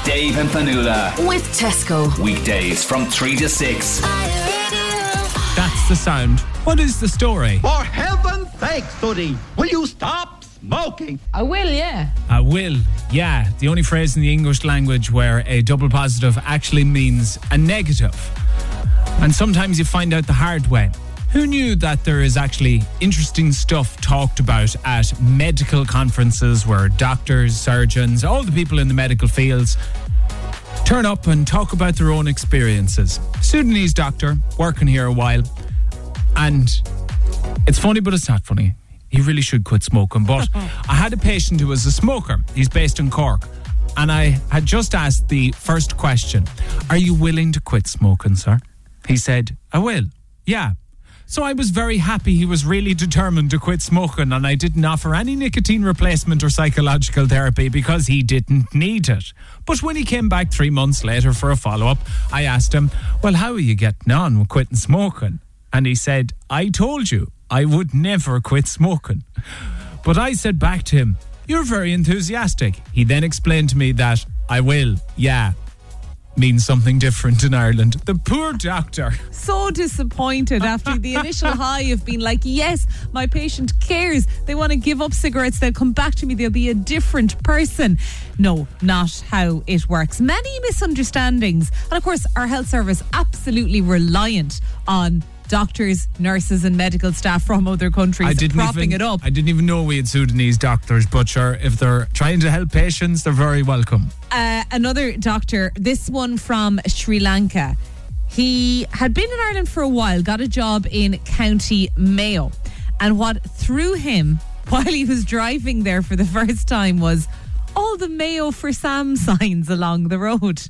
Dave and Fanula. With Tesco. Weekdays from 3 to 6. That's the sound. What is the story? For heaven's sake, Sooty, will you stop smoking? I will, yeah. I will, yeah. The only phrase in the English language where a double positive actually means a negative. And sometimes you find out the hard way. Who knew that there is actually interesting stuff talked about at medical conferences where doctors, surgeons, all the people in the medical fields turn up and talk about their own experiences. Sudanese doctor, working here a while. And it's funny, but it's not funny. He really should quit smoking. But I had a patient who was a smoker. He's based in Cork. And I had just asked the first question. Are you willing to quit smoking, sir? He said, I will. Yeah. So I was very happy he was really determined to quit smoking, and I didn't offer any nicotine replacement or psychological therapy because he didn't need it. But when he came back 3 months later for a follow-up, I asked him, well, how are you getting on with quitting smoking? And he said, I told you I would never quit smoking. But I said back to him, you're very enthusiastic. He then explained to me that I will, yeah, means something different in Ireland. The poor doctor. So disappointed after the initial high of being like, yes, my patient cares. They want to give up cigarettes. They'll come back to me. They'll be a different person. No, not how it works. Many misunderstandings. And of course, our health service absolutely reliant on doctors, nurses and medical staff from other countries propping it up. I didn't even know we had Sudanese doctors, but sure, if they're trying to help patients, they're very welcome. Another doctor, this one from Sri Lanka. He had been in Ireland for a while, got a job in County Mayo. And what threw him while he was driving there for the first time was all the Mayo for Sam signs along the road.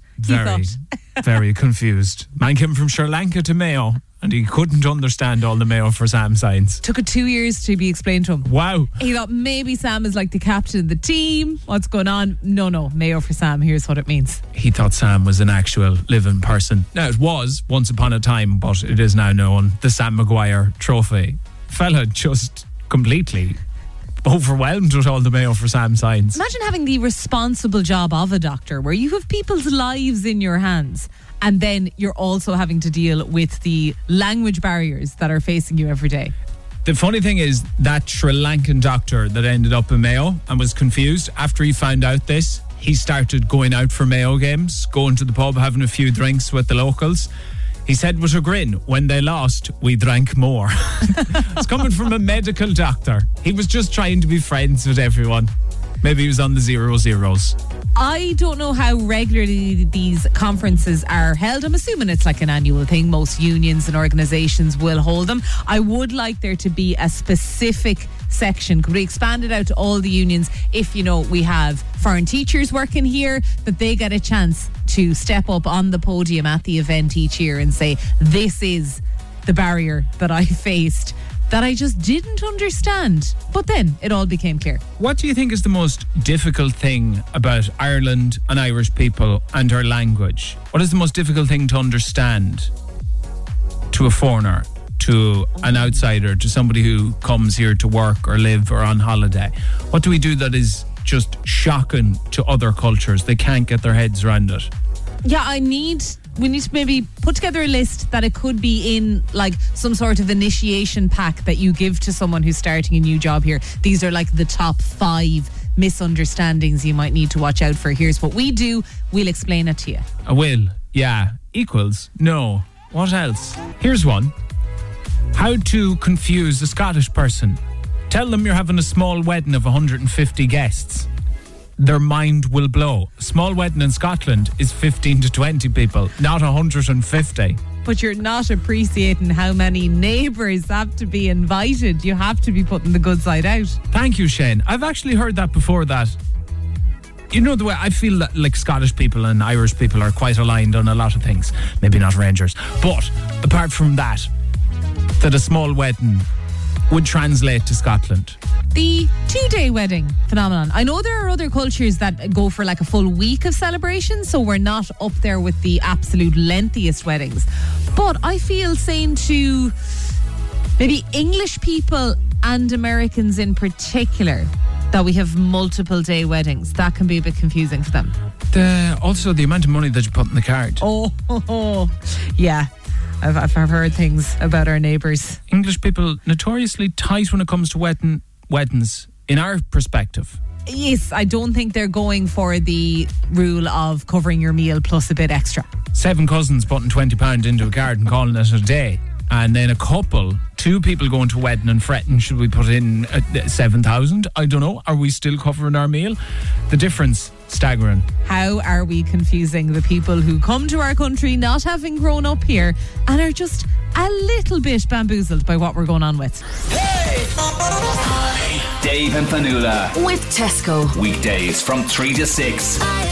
Very confused. Man came from Sri Lanka to Mayo and he couldn't understand all the Mayo for Sam signs. Took it 2 years to be explained to him. Wow. He thought maybe Sam is like the captain of the team. What's going on? No, Mayo for Sam. Here's what it means. He thought Sam was an actual living person. Now, it was once upon a time, but it is now known the Sam Maguire Trophy. Fella just completely overwhelmed with all the Mayo for Sam signs. Imagine having the responsible job of a doctor where you have people's lives in your hands, and then you're also having to deal with the language barriers that are facing you every day. The funny thing is that Sri Lankan doctor that ended up in Mayo and was confused after he found out this, he started going out for Mayo games, going to the pub, having a few drinks with the locals. He said with a grin, when they lost, we drank more. It's coming from a medical doctor. He was just trying to be friends with everyone. Maybe he was on the 0-0s. I don't know how regularly these conferences are held. I'm assuming it's like an annual thing. Most unions and organisations will hold them. I would like there to be a specific section. Could we expand it out to all the unions if, we have foreign teachers working here, that they get a chance to step up on the podium at the event each year and say, this is the barrier that I faced that I just didn't understand. But then it all became clear. What do you think is the most difficult thing about Ireland and Irish people and our language? What is the most difficult thing to understand to a foreigner, to an outsider, to somebody who comes here to work or live or on holiday? What do we do that is just shocking to other cultures? They can't get their heads around it. Yeah, we need to maybe put together a list that it could be in like some sort of initiation pack that you give to someone who's starting a new job here. These are like the top 5 misunderstandings you might need to watch out for. Here's what we do. We'll explain it to you. I will. Yeah. Equals. No. What else? Here's one. How to confuse a Scottish person. Tell them you're having a small wedding of 150 guests. Their mind will blow. A small wedding in Scotland is 15 to 20 people, not 150. But you're not appreciating how many neighbours have to be invited. You have to be putting the good side out. Thank you, Shane. I've actually heard that before, that the way I feel that like Scottish people and Irish people are quite aligned on a lot of things. Maybe not Rangers. But apart from that a small wedding would translate to Scotland. The 2-day wedding phenomenon. I know there are other cultures that go for like a full week of celebration, so we're not up there with the absolute lengthiest weddings. But I feel saying to maybe English people and Americans in particular, that we have multiple day weddings. That can be a bit confusing for them. Also, the amount of money that you put in the card. Oh, yeah. I've heard things about our neighbours. English people notoriously tight when it comes to weddings, in our perspective. Yes, I don't think they're going for the rule of covering your meal plus a bit extra. 7 cousins putting £20 into a card and calling it a day. And then two people going to a wedding and fretting, should we put in 7,000? I don't know. Are we still covering our meal? The difference, staggering. How are we confusing the people who come to our country not having grown up here and are just a little bit bamboozled by what we're going on with? Dave and Fanula. With Tesco. Weekdays from 3 to 6.